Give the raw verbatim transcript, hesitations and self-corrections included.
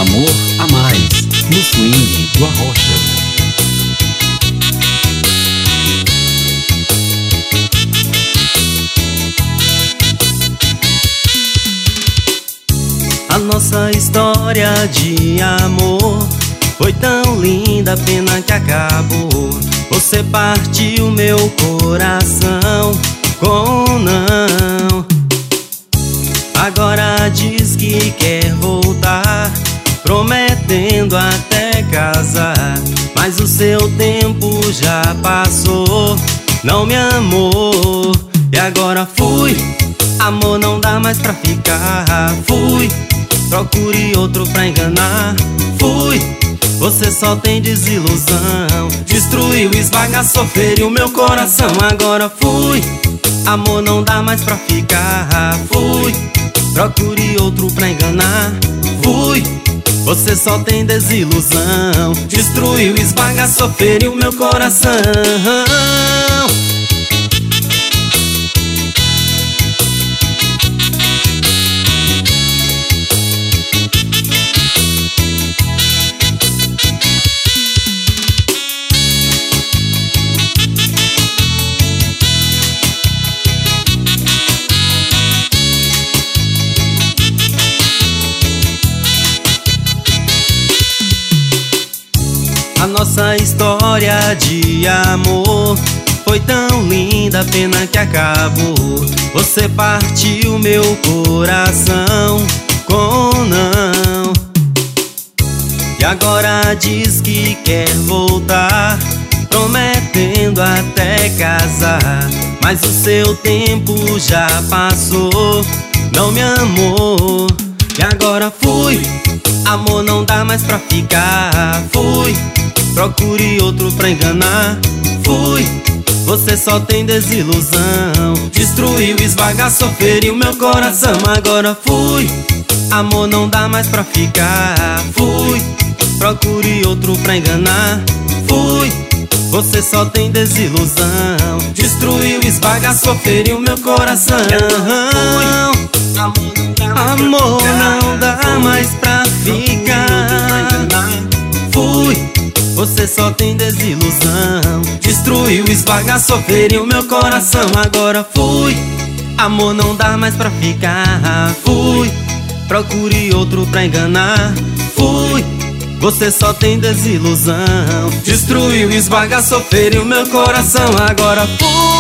Amor a mais, no swing do Arrocha. A nossa história de amor foi tão linda, pena que acabou. Você partiu meu coração com um não. Agora diz que quer voltar, prometendo até casar. Mas o seu tempo já passou, não me amou. E agora fui, amor, não dá mais pra ficar. Fui, procure outro pra enganar. Fui, você só tem desilusão. Destruiu, esbagaçou, feriu meu coração. Agora fui, amor, não dá mais pra ficar. Fui, procure outro pra enganar. Fui, você só tem desilusão. Destruiu, esbagaçou, feriu meu coração. A nossa história de amor foi tão linda, pena que acabou. Você partiu meu coração com um não. E agora diz que quer voltar, prometendo até casar. Mas o seu tempo já passou, não me amou. E agora fui, amor, não dá mais pra ficar. Fui, procure outro pra enganar. Fui, você só tem desilusão. Destruiu, esbagaçou, feriu meu coração. Agora fui, amor, não dá mais pra ficar. Fui, procure outro pra enganar. Fui, você só tem desilusão. Destruiu, esbagaçou, feriu meu coração. Fui, amor, não dá mais pra ficar. Fui, você só tem desilusão. Destruiu, esbagaçou, feriu meu coração. Agora fui, amor, não dá mais pra ficar. Fui, procure outro pra enganar. Fui, você só tem desilusão. Destruiu, esbagaçou, feriu meu coração. Agora fui,